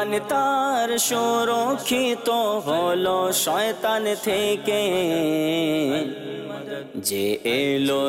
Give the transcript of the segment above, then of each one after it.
ইমান তার সুরক্ষিত হলো শয়তান থেকে, যে এলো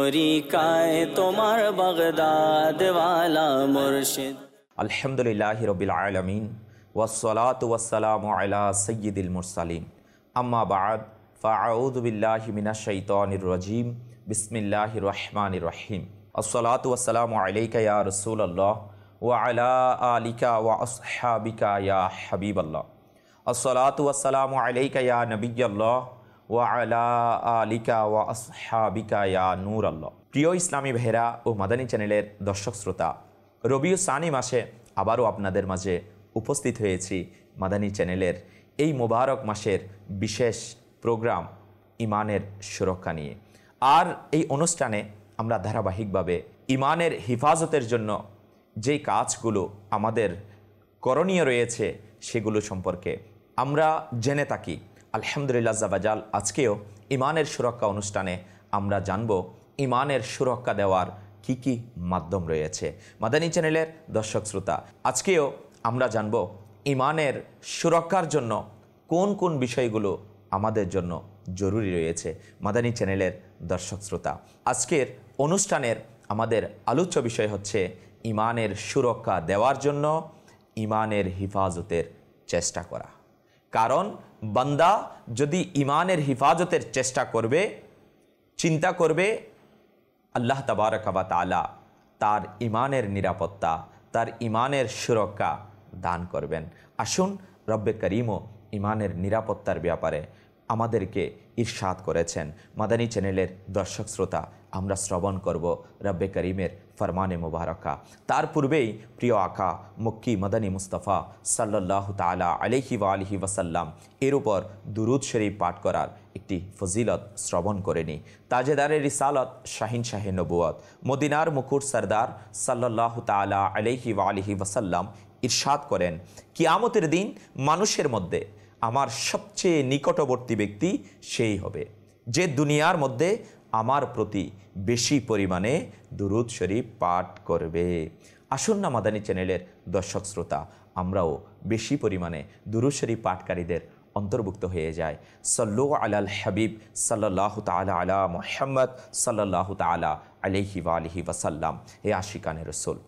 তরিকায় তোমার বাগদাদ ওয়ালা মুর্শিদ। আলহামদুলিল্লাহি রাব্বিল আলামিন ওয়াসসালাতু ওয়াসসালামু আলা সাইয়্যিদিল মুরসালিন, আম্মা বা'দ, ফাআউযু বিল্লাহি মিনাশ শাইতানির রাজীম, বিসমিল্লাহির রহমানির রহিম। আসসালাতু ওয়াসসালামু আলাইকা ইয়া রাসূলুল্লাহ ওয়া আলা আলিকা ওয়া আসহাবিকা ইয়া হাবিবাল্লাহ। আসসালাতু ওয়াসসালামু আলাইকা ইয়া নবিয়্যাল্লাহ ওয়া আলা আলিকা ওয়া আসহাবিকা ইয়া নূরাল্লাহ। প্রিয় ইসলামী ভাইরা ও মাদানী চ্যানেলের দর্শক শ্রোতা, রবিউল সানি মাসে আবারও আপনাদের মাঝে উপস্থিত হয়েছি মাদানী চ্যানেলের এই মোবারক মাসের বিশেষ প্রোগ্রাম ইমানের সুরক্ষা নিয়ে। আর এই অনুষ্ঠানে আমরা ধারাবাহিকভাবে ইমানের হিফাজতের জন্য যেই কাজগুলো আমাদের করণীয় রয়েছে সেগুলো সম্পর্কে আমরা জেনে থাকি। আলহামদুলিল্লাহ জাবাজাল, আজকেও ইমানের সুরক্ষা অনুষ্ঠানে আমরা জানব ইমানের সুরক্ষা দেওয়ার কি কি মাধ্যম রয়েছে। মাদানী চ্যানেলের দর্শক শ্রোতা, আজকেও আমরা জানব ইমানের সুরক্ষার জন্য কোন কোন বিষয়গুলো আমাদের জন্য জরুরি রয়েছে। মাদানী চ্যানেলের দর্শক শ্রোতা, আজকের অনুষ্ঠানের আমাদের আলোচ্য বিষয় হচ্ছে ইমানের সুরক্ষা দেওয়ার জন্য ইমানের হিফাজতের চেষ্টা করা। কারণ বান্দা যদি ইমানের হিফাজতের চেষ্টা করবে, চিন্তা করবে, আল্লাহ তাবারক ওয়া তাআলা তার ইমানের নিরাপত্তা, তার ইমানের সুরক্ষা দান করবেন। আসুন, রব্বে করিমও ইমানের নিরাপত্তার ব্যাপারে আমাদেরকে ইরশাদ করেছেন। মাদানী চ্যানেলের দর্শক শ্রোতা, আমরা শ্রবণ করব রব্বে করিমের ফরমানে মুবারকা। তার পূর্বেই প্রিয় আকা মক্কি মাদানী মুস্তাফা সাল্লাল্লাহু তাআলা আলাইহি ওয়া আলিহি ওয়াসাল্লাম এর উপর দুরূদ শরীফ পাঠ করার একটি ফজিলত শ্রবণ করে নিই। তাজেদারে রিসালত, শাহিন শাহে নবুয়ত, মদিনার মুকুট সরদার সাল্লাল্লাহু তাআলা আলাইহি ওয়া আলিহি ওয়াসাল্লাম ইরশাদ করেন, কিয়ামতের দিন মানুষের মধ্যে আমার সবচেয়ে নিকটবর্তী ব্যক্তি সেই হবে যে দুনিয়ার মধ্যে আমার প্রতি বেশি পরিমাণে দুরূদ শরীফ পাঠ করবে। আসুন না মাদানী চ্যানেলের দর্শক শ্রোতা, আমরাও বেশি পরিমাণে দুরূদ শরীফ পাঠকারীদের অন্তর্ভুক্ত হয়ে যায়। সল্লু আলাল হাবিব সাল্লাল্লাহু তাআলা আলা মুহাম্মদ সাল্লাল্লাহু তাআলা আলাইহি ওয়া আলিহি ওয়াসাল্লাম। হে আশিকানে রাসূল,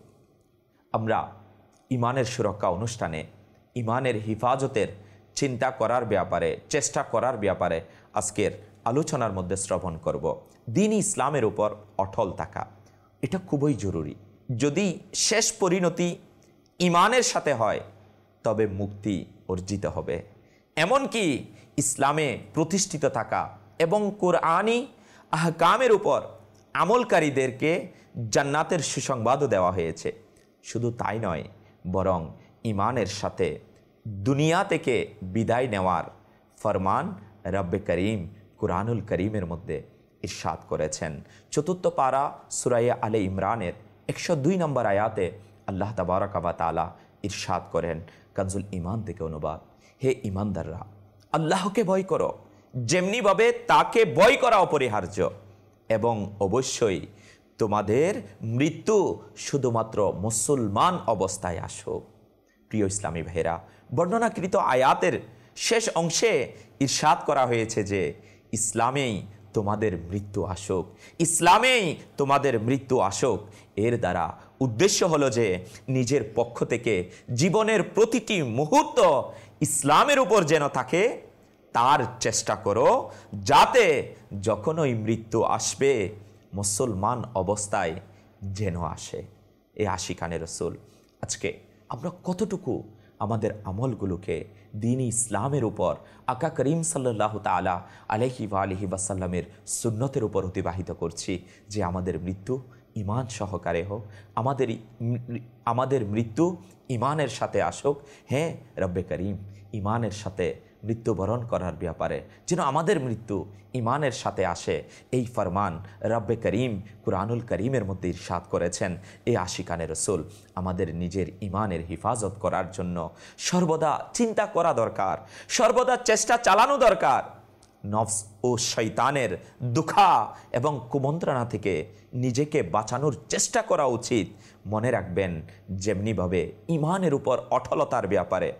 আমরা ইমানের সুরক্ষা অনুষ্ঠানে ইমানের হিফাজতের চিন্তা করার ব্যাপারে, চেষ্টা করার ব্যাপারে আজকের আলোচনার মধ্যে শ্রবণ করব। দ্বীন ইসলামের উপর অটল থাকা, এটা খুবই জরুরি। যদি শেষ পরিণতি ইমানের সাথে হয় তবে মুক্তি অর্জিত হবে। এমনকি ইসলামে প্রতিষ্ঠিত থাকা এবং কোরআনী আহকামের উপর আমলকারীদেরকে জান্নাতের সুসংবাদও দেওয়া হয়েছে। শুধু তাই নয়, বরং ইমানের সাথে দুনিয়া থেকে বিদায় নেওয়ার ফরমান রব্বে করিম কুরআনুল করিমের মধ্যে ইরশাদ করেছেন। চতুর্থ পারা সূরা আলে ইমরানের 102 নম্বর আয়াতে আল্লাহ তাবারক ওয়া তাআলা ইরশাদ করেন, কানজুল ঈমান থেকে অনুবাদ, হে ঈমানদাররা, আল্লাহকে ভয় করো যেমনিভাবে তাকে ভয় করা অপরিহার্য, এবং অবশ্যই তোমাদের মৃত্যু শুধুমাত্র মুসলমান অবস্থায় আসুক। প্রিয় ইসলামী ভাইরা, বর্ণনাকৃত আয়াতের শেষ অংশে ইরশাদ করা হয়েছে যে ইসলামেই তোমাদের মৃত্যু আসুক, ইসলামেই তোমাদের মৃত্যু আসুক। এর দ্বারা উদ্দেশ্য হলো যে নিজের পক্ষ থেকে জীবনের প্রতিটি মুহূর্ত ইসলামের উপর যেন থাকে তার চেষ্টা করো, যাতে যখন ওই মৃত্যু আসবে মুসলমান অবস্থায় যেন আসে। এ আশিকানে রাসূল, আজকে আমরা কতটুকু আমাদের আমলগুলোকে দ্বীন ইসলামের উপর, আকা করিম সাল্লাল্লাহু তাআলা আলাইহি ওয়া আলিহি ওয়াসাল্লামের সুন্নতের উপর অতিবাহিত করছি, যে আমাদের মৃত্যু ইমান সহকারে হোক, আমাদের মৃত্যু ইমানের সাথে আসুক। হ্যাঁ, রব্বে করিম ইমানের সাথে মৃত্যুবরণ করার ব্যাপারে যেন আমাদের মৃত্যু ইমানের সাথে আসে, এই ফরমান রব্বে করিম কুরআনুল করিমের মধ্যে ইরশাদ করেছেন। এই আশিকানে রাসূল, আমাদের নিজের ইমানের হিফাজত করার জন্য সর্বদা চিন্তা করা দরকার, সর্বদা চেষ্টা চালানো দরকার। নফস ও শয়তানের দুখা এবং কুমন্ত্রণা থেকে নিজেকে বাঁচানোর চেষ্টা করা উচিত। মনে রাখবেন যেমনিভাবে ইমানের উপর অটলতার ব্যাপারে,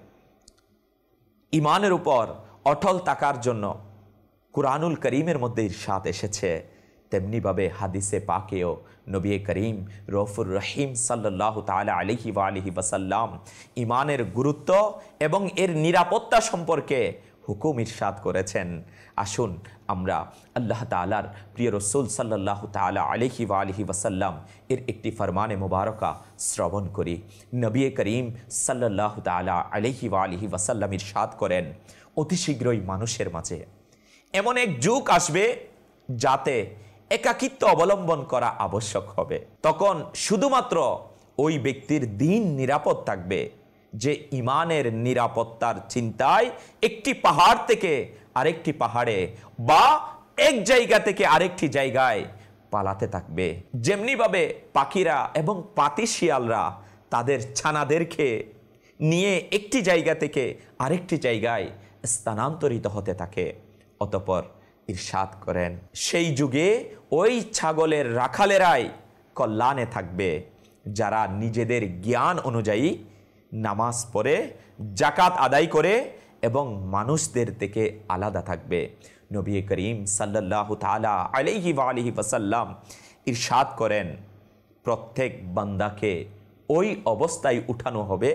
ইমানের উপর অটল থাকার জন্য কুরআনুল করিমের মধ্যে ইরশাদ এসেছে, তেমনিভাবে হাদিসে পাকেও নবী করিম রউফুর রহিম সাল্লাল্লাহু তাআলা আলাইহি ওয়া আলিহি ওয়াসাল্লাম ইমানের গুরুত্ব এবং এর নিরাপত্তা সম্পর্কে হুকুম ইরশাদ করেছেন। আসুন আমরা আল্লাহ তাআলার প্রিয় রাসূল সাল্লাল্লাহু তাআলা আলাইহি ওয়া আলিহি ওয়াসাল্লাম এর একটি ফরমানে মুবারকা শ্রবণ করি। নবী করিম সাল্লাল্লাহু তাআলা আলাইহি ওয়া আলিহি ওয়াসাল্লাম ইরশাদ করেন, অতি শীঘ্রই মানুষের মাঝে এমন এক যুগ আসবে যাতে একাকিত্ব অবলম্বন করা আবশ্যক হবে। তখন শুধুমাত্র ওই ব্যক্তির দ্বীন নিরাপদ থাকবে যে ইমানের নিরাপত্তার চিন্তায় একটি পাহাড় থেকে আরেকটি পাহাড়ে বা এক জায়গা থেকে আরেকটি জায়গায় পালাতে থাকবে। যেমনিভাবে পাখিরা এবং পাতি শিয়ালরা তাদের ছানাদেরকে নিয়ে একটি জায়গা থেকে আরেকটি জায়গায় স্থানান্তরিত হতে থাকে। অতঃপর ইরশাদ করেন, সেই যুগে ওই ছাগলের রাখালেরাই কল্যাণে থাকবে যারা নিজেদের জ্ঞান অনুযায়ী নামাজ পড়ে, জাকাত আদায় করে এবং মানুষদের থেকে আলাদা থাকবে। নবী করিম সাল্লাল্লাহু তাআলা আলাইহি ওয়া আলিহি ওয়াসাল্লাম ইরশাদ করেন, প্রত্যেক বান্দাকে ওই অবস্থায় উঠানো হবে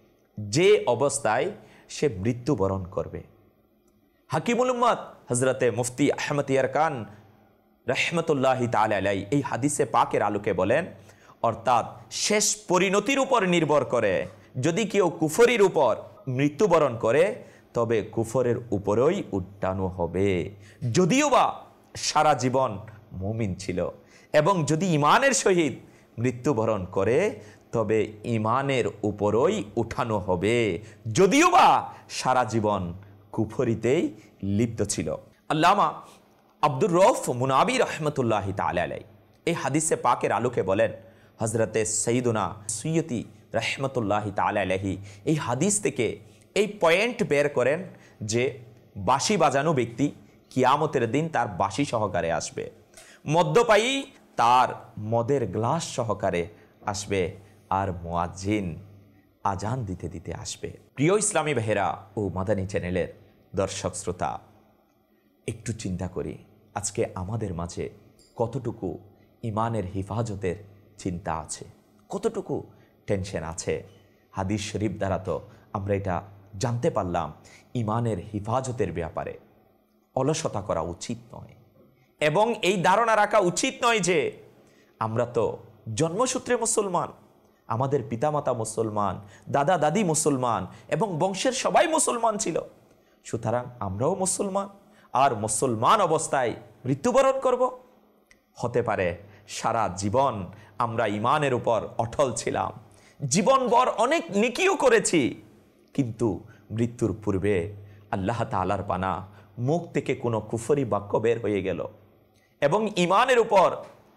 যে অবস্থায় সে মৃত্যুবরণ করবে। হাকিমুল উম্মাত হযরতে মুফতি আহমদ ইয়ারকান রহমতুল্লাহি তাআলা আলাইহি এই হাদিসে পাকের আলোকে বলেন, অর্থাৎ শেষ পরিণতির উপর নির্ভর করে যদি কেউ কুফরির উপর মৃত্যুবরণ করে তবে কুফরের উপরেই উঠানো হবে, যদিও বা সারা জীবন মুমিন ছিল। এবং যদি ইমানের সহিত মৃত্যুবরণ করে তবে ইমানের উপরই উঠানো হবে, যদিও বা সারা জীবন কুফরিতেই লিপ্ত ছিল। আল্লামা আব্দুর রউফ মুনাবি রহমতুল্লাহি তাআলা আলাইহি এই হাদিসে পাকের আলোকে বলেন, হযরতে সৈয়দুনা সুয়্যতি রহমতুল্লাহি তাআলা আলাইহি এই হাদিস থেকে এই পয়েন্ট বের করেন যে বাঁশি বাজানো ব্যক্তি কিয়ামতের দিন তার বাঁশি সহকারে আসবে, মদ্যপায়ী তার মদের গ্লাস সহকারে আসবে, আর মুয়াজ্জিন আজান দিতে দিতে আসবে। প্রিয় ইসলামী ভাইয়েরা ও মাদানী চ্যানেলের দর্শক শ্রোতা, একটু চিন্তা করি আজকে আমাদের মাঝে কতটুকু ইমানের হেফাজতের চিন্তা আছে, কতটুকু টেনশন আছে। হাদিস শরীফ দ্বারা তো আমরা এটা জানতে পারলাম ইমানের হেফাজতের ব্যাপারে অলসতা করা উচিত নয়, এবং এই ধারণা রাখা উচিত নয় যে আমরা তো জন্মসূত্রে মুসলমান, আমাদের পিতামাতা মুসলমান, দাদা দাদি মুসলমান এবং বংশের সবাই মুসলমান ছিল, সুতরাং আমরাও মুসলমান আর মুসলমান অবস্থায় মৃত্যুবরণ করব। হতে পারে সারা জীবন আমরা ইমানের উপর অটল ছিলাম, জীবনভর অনেক নেকিও করেছি, কিন্তু মৃত্যুর পূর্বে আল্লাহ তাআলার পানা মুখ থেকে কোনো কুফরি বাক্য বের হয়ে গেল এবং ইমানের উপর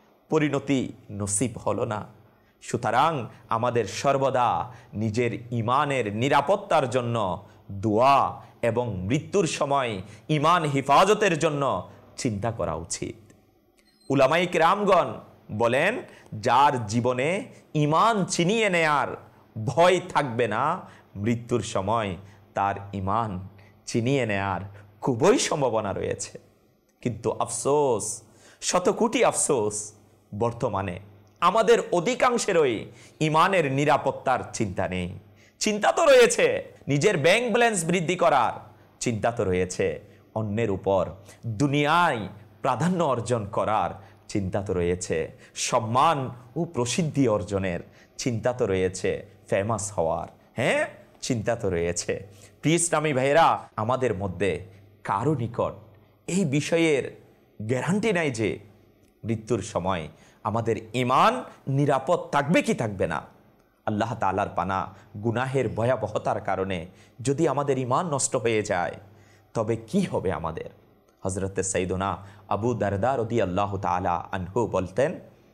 পরিণতি নসিব হলো না। সুতরাং আমাদের সর্বদা নিজের ইমানের নিরাপত্তার জন্য দোয়া এবং মৃত্যুর সময় ইমান হেফাজতের জন্য চিন্তা করা উচিত। উলামায়ে কিরামগণ বলেন, যার জীবনে ইমান ছিনিয়ে নেয়ার ভয় থাকবে না, মৃত্যুর সময় তার ইমান ছিনিয়ে নেয়ার খুবই সম্ভাবনা রয়েছে। কিন্তু আফসোস, শতকোটি আফসোস, বর্তমানে আমাদের অধিকাংশেরই ইমানের নিরাপত্তার চিন্তা নেই। চিন্তা তো রয়েছে নিজের ব্যাংক ব্যালেন্স বৃদ্ধি করার, চিন্তা তো রয়েছে অন্যের উপর দুনিয়ায় প্রাধান্য অর্জন করার, চিন্তা তো রয়েছে সম্মান ও প্রসিদ্ধি অর্জনের, চিন্তা তো রয়েছে ফেমাস হওয়ার, হ্যাঁ চিন্তা তো রয়েছে। প্রিয় ইসলামী ভাইয়েরা, আমাদের মধ্যে কারো নিকট এই বিষয়ের গ্যারান্টি নাই যে মৃত্যুর সময় আমাদের ইমান নিরাপদ থাকবে কি থাকবে না। আল্লাহ তাআলার পানা গুনাহের ভয়াবহতার কারণে যদি আমাদের ইমান নষ্ট হয়ে যায় তবে কি হবে আমাদের। হযরতে সাইয়্যিদুনা আবু দারদা রাদিয়াল্লাহু তাআলা আনহু বলতেন,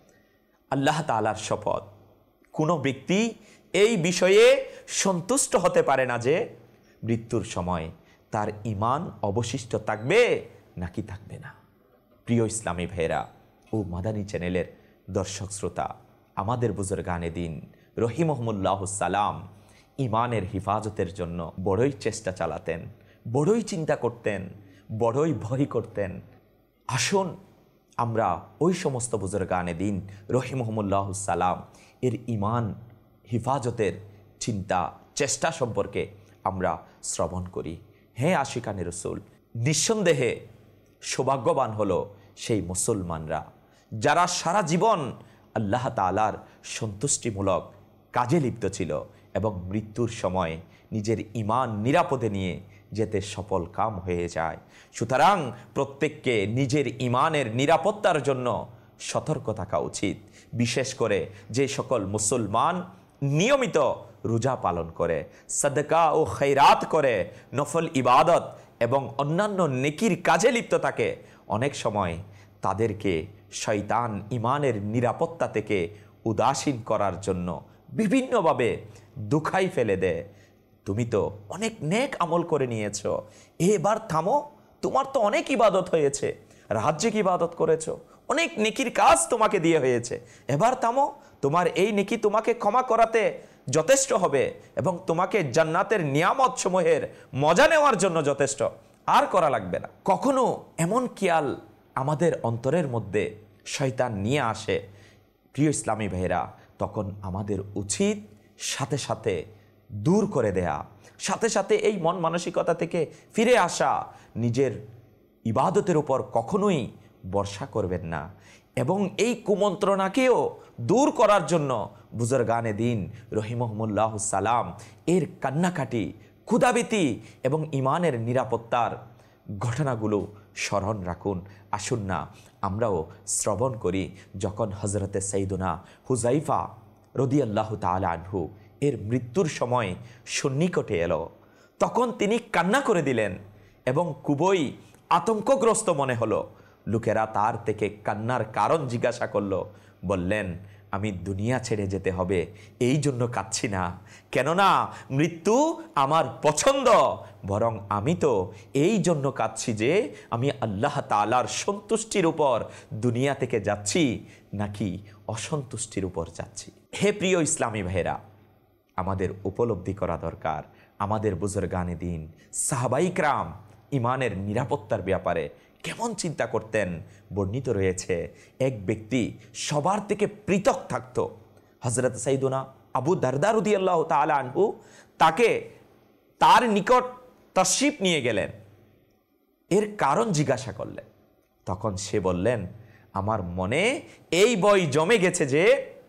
আল্লাহ তাআলার শপথ, কোনো ব্যক্তি এই বিষয়ে সন্তুষ্ট হতে পারে না যে মৃত্যুর সময় তার ইমান অবশিষ্ট থাকবে নাকি থাকবে না। প্রিয় ইসলামী ভাইয়েরা ও মাদানী চ্যানেলের দর্শক শ্রোতা, আমাদের বুজুর্গানে দিন রহিমহুমুল্লাহ সালাম ইমানের হিফাজতের জন্য বড়ই চেষ্টা চালাতেন, বড়ই চিন্তা করতেন, বড়ই ভয় করতেন। আসুন আমরা ওই সমস্ত বুজুর্গানে দিন রহিমহুমুল্লাহ সালাম এর ইমান হিফাজতের চিন্তা চেষ্টা সম্পর্কে আমরা শ্রবণ করি। হ্যাঁ আশিকানে রসুল, নিঃসন্দেহে সৌভাগ্যবান হলো সেই মুসলমানরা যারা সারা জীবন আল্লাহ তাআলার সন্তুষ্টিমূলক কাজে লিপ্ত ছিল এবং মৃত্যুর সময় নিজের ইমান নিরাপদে নিয়ে যেতে সফল কাম হয়ে যায়। সুতরাং প্রত্যেককে নিজের ইমানের নিরাপত্তার জন্য সতর্ক থাকা উচিত। বিশেষ করে যে সকল মুসলমান নিয়মিত রোজা পালন করে, সাদকা ও খৈরাত করে, নফল ইবাদত এবং অন্যান্য নেকির কাজে লিপ্ত থাকে, অনেক সময় তাদেরকে শয়তান ইমানের নিরাপত্তা থেকে উদাসীন করার জন্য বিভিন্নভাবে দুখাই ফেলে দেয়। তুমি তো অনেক নেক আমল করে নিয়েছো, এবার থামো, তোমার তো অনেক ইবাদত হয়েছে, রাজ্যিক ইবাদত করেছো, অনেক নেকির কাজ তোমাকে দিয়ে হয়েছে, এবার থামো, তোমার এই নেকি তোমাকে ক্ষমা করাতে যথেষ্ট হবে এবং তোমাকে জান্নাতের নিয়ামত সমূহের মজা নেওয়ার জন্য যথেষ্ট, আর করা লাগবে না। কখনো এমন খেয়াল আমাদের অন্তরের মধ্যে শয়তান নিয়ে আসে, প্রিয় ইসলামী ভাইরা, তখন আমাদের উচিত সাথে সাথে দূর করে দেয়া, সাথে সাথে এই মন মানসিকতা থেকে ফিরে আসা, নিজের ইবাদতের উপর কখনোই ভরসা করবেন না এবং এই কুমন্ত্রণাকেও দূর করার জন্য বুজুর্গানে দিন রহিমহুমুল্লাহ সালাম এর কান্নাকাটি, ক্ষুধাবীতি এবং ইমানের নিরাপত্তার ঘটনাগুলো স্মরণ রাখুন। আসুন না আমরাও শ্রবণ করি যখন হজরতে সৈয়দুনা হুযায়ফা রাদিয়াল্লাহু তাআলা আনহু এর মৃত্যুর সময় সন্নিকটে এলো, তখন তিনি কান্না করে দিলেন এবং খুবই আতঙ্কগ্রস্ত মনে হলো। লোকেরা তার থেকে কান্নার কারণ জিজ্ঞাসা করলো, বললেন, আমি দুনিয়া ছেড়ে যেতে হবে এই জন্য কাঁদছি না, কেননা মৃত্যু আমার পছন্দ, বরং আমি তো এই জন্য কাঁদছি যে আমি আল্লাহ তাআলার সন্তুষ্টির উপর দুনিয়া থেকে যাচ্ছি নাকি অসন্তুষ্টির উপর যাচ্ছি। হে প্রিয় ইসলামী ভাইরা, আমাদের উপলব্ধি করা দরকার আমাদের বুজুর্গানে দিন সাহাবায়ে কেরাম ইমানের নিরাপত্তার ব্যাপারে কেমন চিন্তা করতেন। বর্ণিত রয়েছে এক ব্যক্তি সবার থেকে পৃথক থাকত, হযরত সাইয়্যিদুনা আবু দারদা রাদিয়াল্লাহু তাআলা আনহু তাকে তার নিকট তাশরিফ নিয়ে গেলেন, এর কারণ জিজ্ঞাসা করলেন। তখন সে বললেন, আমার মনে এই ভয় জমে গেছে যে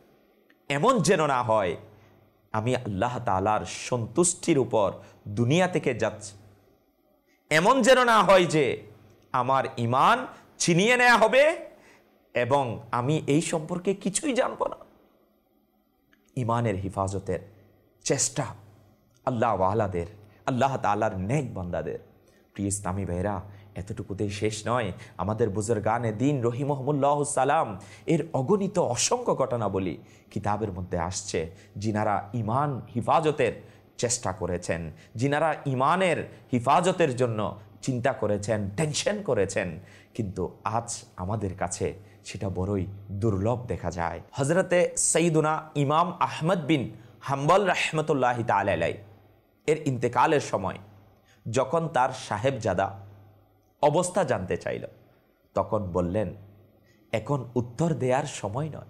এমন যেন না হয় আমি আল্লাহ তাআলার সন্তুষ্টির উপর দুনিয়া থেকে যাচ্ছি, এমন যেন না হয় যে আমার ইমান ছিনিয়ে নেওয়া হবে এবং আমি এই সম্পর্কে কিছুই জানব না। ইমানের হিফাজতের চেষ্টা আল্লাহ ওয়ালাদের, আল্লাহ তাআলার নেক বান্দাদের। প্রিয় ইসলামী ভাইরা, এতটুকুতেই শেষ নয়, আমাদের বুজুর্গানে দিন রহিমহুমুল্লাহ সালাম এর অগণিত অসংখ্য ঘটনা বলি কিতাবের মধ্যে আসছে, যিনারা ইমান হিফাজতের চেষ্টা করেছেন, যিনারা ইমানের হিফাজতের জন্য চিন্তা করেছেন, টেনশন করেছেন, কিন্তু আজ আমাদের কাছে সেটা বড়ই দুর্লভ দেখা যায়। হজরতে সৈয়দুনা ইমাম আহমদ বিন হাম্বল রাহমাতুল্লাহি তাআলা আলাইহি এর ইন্তেকালের সময় যখন তার সাহেবজাদা অবস্থা জানতে চাইল, তখন বললেন, এখন উত্তর দেওয়ার সময় নয়,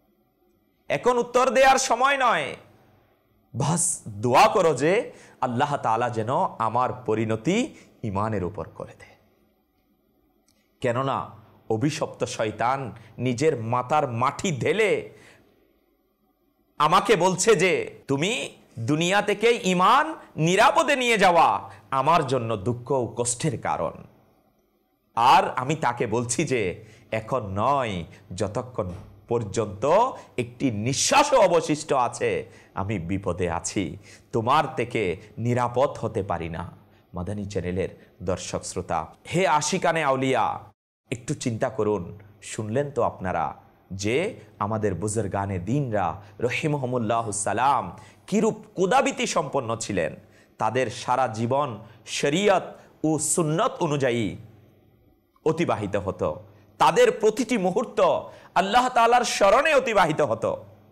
এখন উত্তর দেওয়ার সময় নয়, বাস দোয়া করো যে আল্লাহ তাআলা যেন আমার পরিণতি ইমানের উপর করে দেয়। কেননা অভিশপ্ত শয়তান নিজের মাথার মাটি ঢেলে আমাকে বলছে যে তুমি দুনিয়া থেকে ইমান নিরাপদে নিয়ে যাওয়া আমার জন্য দুঃখ ও কষ্টের কারণ। আর আমি তাকে বলছি যে এখন নয়, যতক্ষণ পর্যন্ত একটি নিঃশ্বাসও অবশিষ্ট আছে আমি বিপদে আছি, তোমার থেকে নিরাপদ হতে পারি না। মাদানী চ্যানেলের দর্শক শ্রোতা, হে আশিকানে আউলিয়া, একটু চিন্তা করুন, শুনলেন তো আপনারা যে আমাদের বুজুর্গানে দিনরা রহিমহুমুল্লাহ সালাম কিরূপ কুদাবিতি সম্পন্ন ছিলেন। তাদের সারা জীবন শরীয়ত ও সুন্নত অনুযায়ী অতিবাহিত হতো, তাদের প্রতিটি মুহূর্ত আল্লাহ তাআলার স্মরণে অতিবাহিত হতো।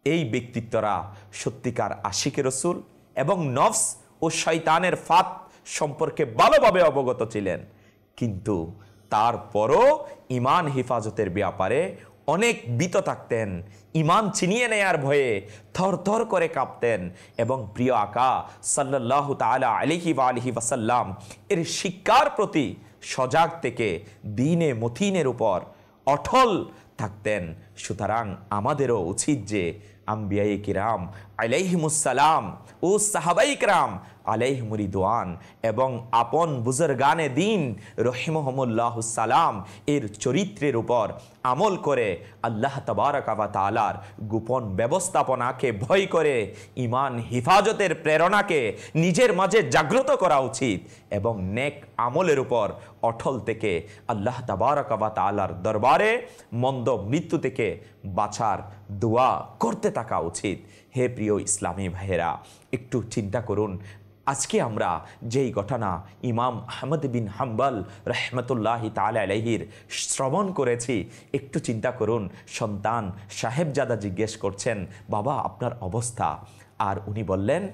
এই ব্যক্তিত্বরা সত্যিকার আশিকে রসুল এবং নফস ও শয়তানের ফাঁদ সম্পর্কে ভালোভাবে অবগত ছিলেন, কিন্তু তারপরও ইমান হেফাজতের ব্যাপারে অনেক ভীত থাকতেন, ইমান ছিনিয়ে নেয়ার ভয়ে থরথর করে কাঁপতেন এবং প্রিয় আকা সাল্লাল্লাহু তাআলা আলাইহি ওয়াসাল্লাম এর শিক্ষার প্রতি সজাগ থেকে দ্বীনে মতিনের উপর অটল থাকতেন। সুতরাং আমাদেরও উচিত যে আম্বিয়ায়ে কিরাম আলাইহিমুসসালাম ও সাহাবায়ে কিরাম আলাইহিমুর রিদওয়ান এবং আপন বুজুর্গানে দ্বীন রহিমহুমুল্লাহুস সালাম এর চরিত্রের উপর আমল করে আল্লাহ তাবারাকা ওয়া তাআলার গোপন ব্যবস্থাপনাকে ভয় করে ইমান হেফাজতের প্রেরণাকে নিজের মাঝে জাগ্রত করা উচিত এবং নেক আমলের উপর অটল থেকে আল্লাহ তাবারাকা ওয়া তাআলার দরবারে মন্দ মৃত্যু থেকে বাঁচার দোয়া করতে থাকা উচিত। হে প্রিয় ইসলামী ভাইয়েরা, একটু চিন্তা করুন, আজকে আমরা যেই ঘটনা ইমাম আহমদ বিন হাম্বল রহমতুল্লাহি তাআলা আলাইহির শ্রবণ করেছি, একটু চিন্তা করুন। সন্তান সাহেবজাদা জিজ্ঞেস করছেন, বাবা আপনার অবস্থা? আর উনি বললেন,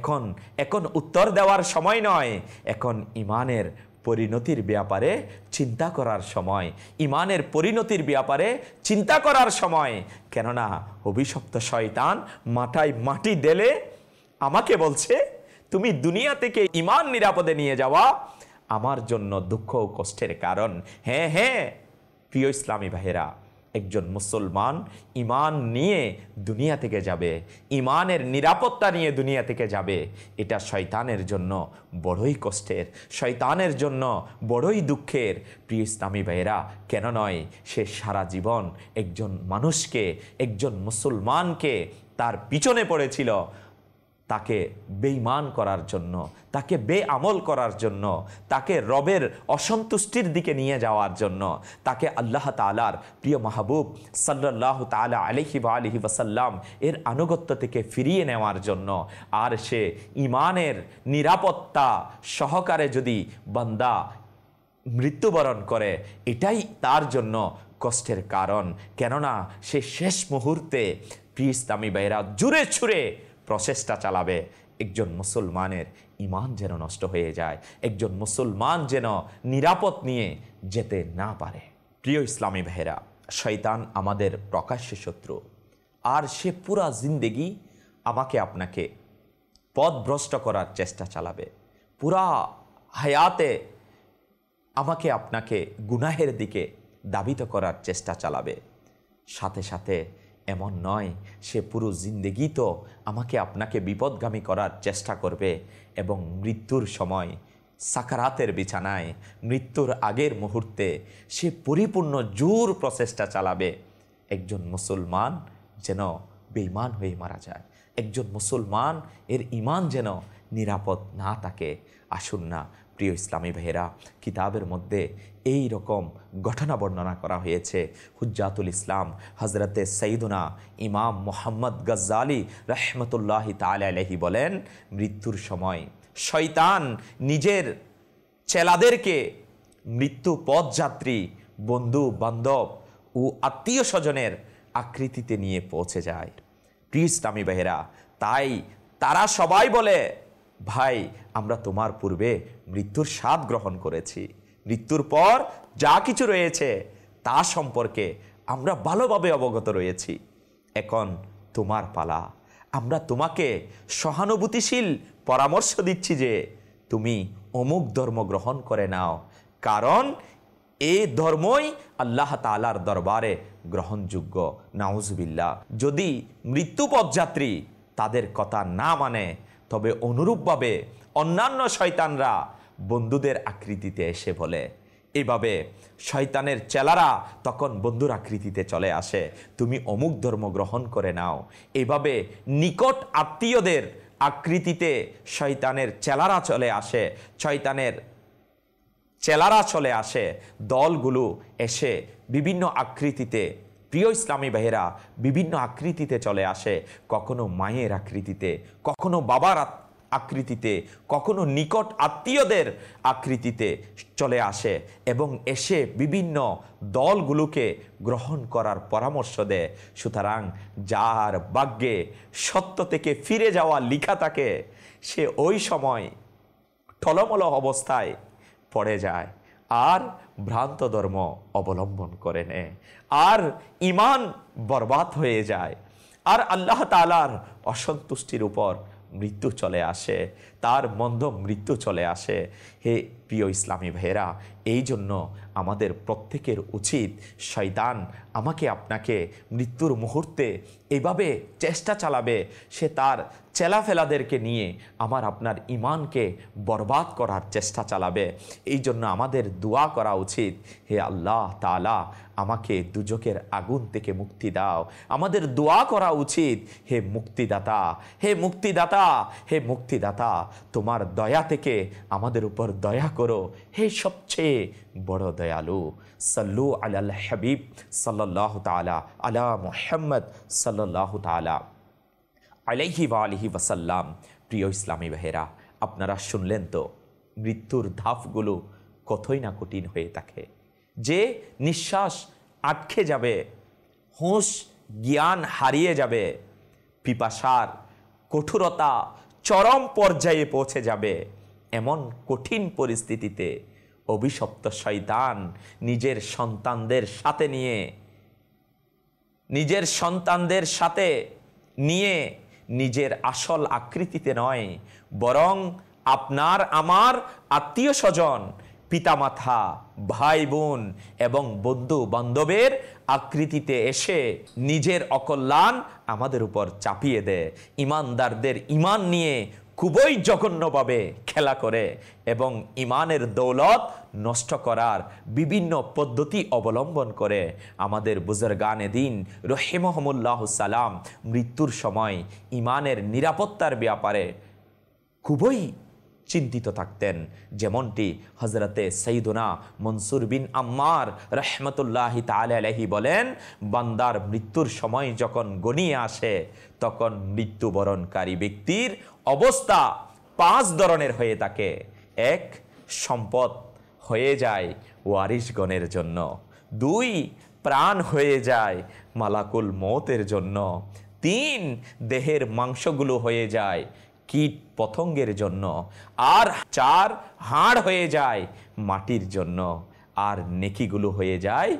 এখন উত্তর দেওয়ার সময় নয়, এখন ইমানের পরিণতির ব্যাপারে চিন্তা করার সময়, ইমানের পরিণতির ব্যাপারে চিন্তা করার সময়। কেননা অভিশপ্ত শয়তান মাথায় মাটি ঢেলে আমাকে বলছে, তুমি দুনিয়া থেকে ইমান নিরাপদে নিয়ে যাওয়া আমার জন্য দুঃখ ও কষ্টের কারণ। হ্যাঁ প্রিয় ইসলামী ভাইয়েরা, একজন মুসলমান ইমান নিয়ে দুনিয়া থেকে যাবে, ইমানের নিরাপত্তা নিয়ে দুনিয়া থেকে যাবে, এটা শয়তানের জন্য বড়ই কষ্টের, শয়তানের জন্য বড়ই দুঃখের। প্রিয় ইসলামী ভাইয়েরা, কেন নয়, সে সারা জীবন একজন মানুষকে, একজন মুসলমানকে তার পিছনে পড়েছিল তাকে বেঈমান করার জন্য, তাকে বেআমল করার জন্য, তাকে রবের অসন্তুষ্টির দিকে নিয়ে যাওয়ার জন্য, তাকে আল্লাহ তাআলার প্রিয় মাহবুব সাল্লাল্লাহু তাআলা আলাইহি ওয়াসাল্লাম এর আনুগত্য থেকে ফিরিয়ে নেওয়ার জন্য। আর সে ইমানের নিরাপত্তা সহকারে যদি বান্দা মৃত্যুবরণ করে, এটাই তার জন্য কষ্টের কারণ। কেননা সে শেষ মুহূর্তে প্রিয় ইসলামী ভাইয়েরা জুড়ে ছুড়ে প্রচেষ্টা চালাবে একজন মুসলমানের ইমান যেন নষ্ট হয়ে যায়, একজন মুসলমান যেন নিরাপদ নিয়ে যেতে না পারে। প্রিয় ইসলামী ভাইয়েরা, শয়তান আমাদের প্রকাশ্য শত্রু, আর সে পুরা জিন্দেগি আমাকে আপনাকে পথভ্রষ্ট করার চেষ্টা চালাবে, পুরা হায়াতে আমাকে আপনাকে গুনাহের দিকে ধাবিত করার চেষ্টা চালাবে। সাথে সাথে এমন নয়, সে পুরো জিন্দেগি তো আমাকে আপনাকে বিপদগামী করার চেষ্টা করবে এবং মৃত্যুর সময় সাকারাতের বিছানায়, মৃত্যুর আগের মুহূর্তে সে পরিপূর্ণ জোর প্রচেষ্টা চালাবে একজন মুসলমান যেন বেঈমান হয়ে মারা যায়, একজন মুসলমান এর ইমান যেন নিরাপদ না থাকে। আসুন না প্রিয় ইসলামী ভাইয়েরা, কিতাবের মধ্যে এই রকম ঘটনা বর্ণনা করা হয়েছে। হুজ্জাতুল ইসলাম হজরতে সৈয়দুনা ইমাম মুহাম্মদ গজ্জালি রহমতুল্লাহি তাআলা আলাইহি বলেন, মৃত্যুর সময় শয়তান নিজের চেলাদেরকে মৃত্যু পথযাত্রী, বন্ধু বান্ধব ও আত্মীয় স্বজনের আকৃতিতে নিয়ে পৌঁছে যায়। প্রিয় ইসলামী ভাইয়েরা, তাই তারা সবাই বলে, ভাই আমরা তোমার পূর্বে মৃত্যুর স্বাদ গ্রহণ করেছি, মৃত্যুর পর যা কিছু রয়েছে তা সম্পর্কে আমরা ভালোভাবে অবগত রয়েছি, এখন তোমার পালা। আমরা তোমাকে সহানুভূতিশীল পরামর্শ দিচ্ছি যে তুমি অমুক ধর্ম গ্রহণ করে নাও, কারণ এই ধর্মই আল্লাহ তাআলার দরবারে গ্রহণযোগ্য। নাউজুবিল্লাহ। যদি মৃত্যুপথযাত্রী তাদের কথা না মানে, তবে অনুরূপভাবে অন্যান্য শয়তানরা বন্ধুদের আকৃতিতে এসে বলে, এইভাবে শয়তানের চেলারা তখন বন্ধুর আকৃতিতে চলে আসে, তুমি অমুক ধর্ম গ্রহণ করে নাও। এইভাবে নিকট আত্মীয়দের আকৃতিতে শয়তানের চেলারা চলে আসে, শয়তানের চেলারা চলে আসে, দলগুলো এসে বিভিন্ন আকৃতিতে, প্রিয় ইসলামী ভাইয়েরা, বিভিন্ন আকৃতিতে চলে আসে, কখনো মায়ের আকৃতিতে, কখনো বাবার আকৃতিতে, কখনো নিকট আত্মীয়দের আকৃতিতে চলে আসে এবং এসে বিভিন্ন দলগুলোকে গ্রহণ করার পরামর্শ দেয়। সুতরাং যার ভাগ্যে সত্য থেকে ফিরে যাওয়া লেখা থাকে, সে ওই সময় টলমল অবস্থায় পড়ে যায় আর ভ্রান্ত ধর্ম অবলম্বন করে নেয়, আর ঈমান বরবাদ হয়ে যায়, আর আল্লাহ তাআলার অসন্তুষ্টির উপর মৃত্যু চলে আসে, তার মন্দ মৃত্যু চলে আসে। হে প্রিয় ইসলামী ভাইয়েরা, এই জন্য আমাদের প্রত্যেকের উচিত, শয়তান আমাকে আপনাকে মৃত্যুর মুহূর্তে এইভাবে চেষ্টা চালাবে, সে তার চেলাফেলাদেরকে নিয়ে আমার আপনার ঈমানকে বরবাদ করার চেষ্টা চালাবে। এই জন্য আমাদের দোয়া করা উচিত, হে আল্লাহ তাআলা আমাকে দুজকের আগুন থেকে মুক্তি দাও। আমাদের দোয়া করা উচিত, হে মুক্তিদাতা, হে মুক্তিদাতা, হে মুক্তিদাতা, তোমার দয়া থেকে আমাদের উপর দয়া করো, হে সবচেয়ে বড় দয়ালু। সাল্লু আলাল হাবিব সাল্লাল্লাহু তাআলা আলা মুহাম্মদ সাল্লাল্লাহু তাআলা আলাইহি ওয়া আলিহি ওয়াসাল্লাম। প্রিয় ইসলামী ভাইয়েরা, আপনারা শুনলেন তো মৃত্যুর ধাপগুলো কতই না কঠিন হয়ে থাকে। যে নিঃশ্বাস আটকে যাবে, হুঁশ জ্ঞান হারিয়ে যাবে, পিপাসার কঠোরতা চরম পর্যায়ে পৌঁছে যাবে, এমন কঠিন পরিস্থিতিতে অভিশপ্ত শয়তান নিজের সন্তানদের নিয়ে নিজের আসল আকৃতিতে নয়, বরং আপনার আমার আত্মীয় স্বজন, পিতামাতা, ভাই বোন এবং বন্ধু বান্ধবের আকৃতিতে এসে নিজের অকল্যাণ আমাদের উপর চাপিয়ে দেয়। ঈমানদারদের ঈমান নিয়ে খুবই জঘন্যভাবে খেলা করে এবং ঈমানের দৌলত নষ্ট করার বিভিন্ন পদ্ধতি অবলম্বন করে। আমাদের বুজুর্গানে দ্বীন রহিমহুমুল্লাহু সালাম মৃত্যুর সময় ঈমানের নিরাপত্তার ব্যাপারে খুবই চিন্তিত থাকতেন। যেমনটি হযরতে সাইয়্যিদুনা মনসুর বিন আম্মার রাহমাতুল্লাহি তাআলা আলাইহি বলেন, বান্দার মৃত্যুর সময় যখন ঘনিয়ে আসে তখন মৃত্যুবরণকারী ব্যক্তির অবস্থা 5 ধরনের হয়ে থাকে। 1, সম্পদ হয়ে যায় ওয়ারিশগণের জন্য। 2, প্রাণ হয়ে যায় মালাকুল মৌতের জন্য। 3, দেহের মাংসগুলো হয়ে যায় কীট পতঙ্গের জন্য। আর 4, হাড় হয়ে যায় মাটির জন্য। আর নেকিগুলো হয়ে যায়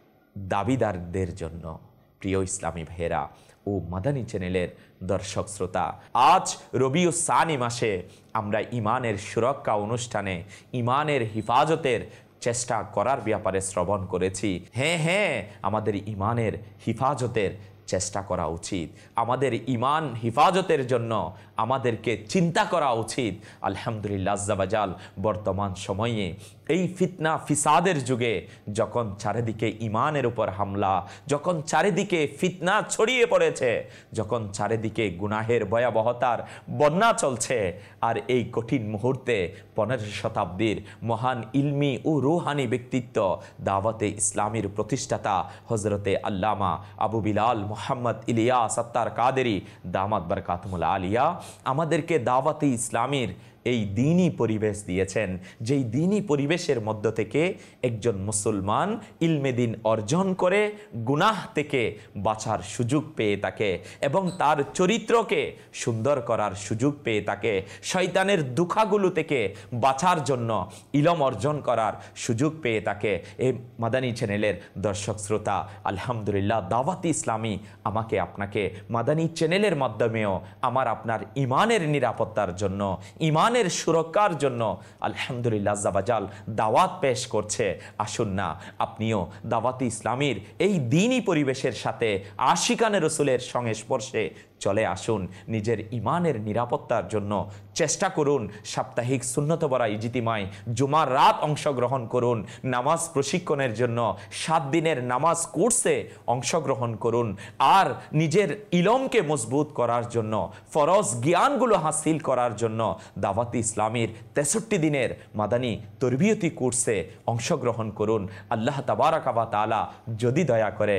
দাবিদারদের জন্য। প্রিয় ইসলামী ভাইয়েরা ও মাদানী চ্যানেলের দর্শক শ্রোতা, আজ রবিউস সানি মাসে আমরা ঈমানের সুরক্ষা অনুষ্ঠানে ঈমানের হিফাজতের চেষ্টা করার ব্যাপারে শ্রবণ করেছি। হ্যাঁ, আমাদের ঈমানের হিফাজতের চেষ্টা করা উচিত। আমাদের ঈমান হিফাজতের জন্য আমাদেরকে চিন্তা করা উচিত। আলহামদুলিল্লাহ আজ্জা ওয়াজাল বর্তমান সময়ে এই ফিতনা ফিসাদের যুগে যখন চারিদিকে ঈমানের উপর হামলা, যখন চারিদিকে ফিতনা ছড়িয়ে পড়েছে, যখন চারিদিকে গুনাহের ভয়াবহতার বন্যা চলছে, আর এই কঠিন মুহূর্তে 15 শতাব্দীর মহান ইলমি ও রুহানি ব্যক্তিত্ব দাওয়াতে ইসলামীর প্রতিষ্ঠাতা হজরতে আল্লামা আবু বিলাল মুহাম্মদ ইলিয়াস আত্তার কাদেরী দামাত বরকাতুহুল আলিয়া আমাদেরকে দাওয়াতে ইসলামীর এই দ্বীনি পরিবেশ দিয়েছেন, যেই দ্বীনি পরিবেশের মধ্য থেকে একজন মুসলমান ইলমে দ্বীন অর্জন করে গুনাহ থেকে বাঁচার সুযোগ পেয়ে থাকে এবং তার চরিত্রকে সুন্দর করার সুযোগ পেয়ে থাকে, শয়তানের দুঃখাগুলো থেকে বাঁচার জন্য ইলম অর্জন করার সুযোগ পেয়ে থাকে। এই মাদানী চ্যানেলের দর্শক শ্রোতা, আলহামদুলিল্লাহ দাওয়াতে ইসলামী আমাকে আপনাকে মাদানী চ্যানেলের মাধ্যমেও আমার আপনার ঈমানের নিরাপত্তার জন্য, ঈমানের সুরক্ষার জন্য আলহামদুলিল্লাহ আজ্জা ওয়াজাল দাওয়াত পেশ করছে। আসুন না আপনিও দাওয়াতে ইসলামীর এই দ্বীনি পরিবেশের সাথে আশিকানে রসুলের সংস্পর্শে চলে আসুন। নিজের ঈমানের নিরাপত্তার জন্য চেষ্টা করুন। সাপ্তাহিক সুন্নত বরা ইজতিমায় জুমার রাত অংশগ্রহণ করুন। নামাজ প্রশিক্ষণের জন্য 7 দিনের নামাজ কোর্সে অংশগ্রহণ করুন। আর নিজের ইলমকে মজবুত করার জন্য, ফরজ জ্ঞানগুলো হাসিল করার জন্য দাওয়াতে ইসলামীর 63 দিনের মাদানী তরবিয়তি কোর্সে অংশগ্রহণ করুন। আল্লাহ তাবারাকা ওয়া তাআলা যদি দয়া করে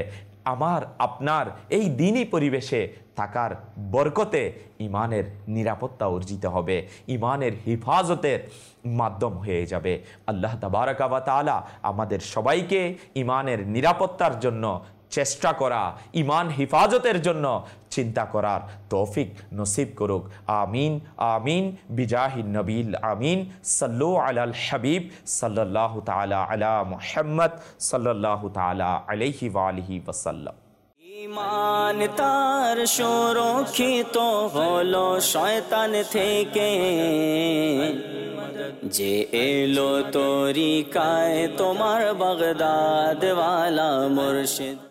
আমার আপনার এই দিনই পরিবেশে থাকার বরকতে ইমানের নিরাপত্তা অর্জিত হবে, ইমানের হিফাজতের মাধ্যম হয়ে যাবে। আল্লাহ তাবারাকা ওয়া তাআলা আমাদের সবাইকে ইমানের নিরাপত্তার জন্য চেষ্টা করা, ইমান হিফাজতের জন্য চিন্তা করার তৌফিক নসিব করুক। আমিন আমিন বিজাহিন নবীল আমিন। সাল্লু আলাল হাবিব সাল্লাল্লাহু তাআলা আলা মুহাম্মদ সাল্লাল্লাহু তাআলা আলাইহি ওয়া আলিহি ওয়াসাল্লাম। ঈমান তার সুরক্ষিত হলো শয়তান থেকে, যে এলো তরিকায় তোমার বাগদাদ ওয়ালা মুর্শিদ।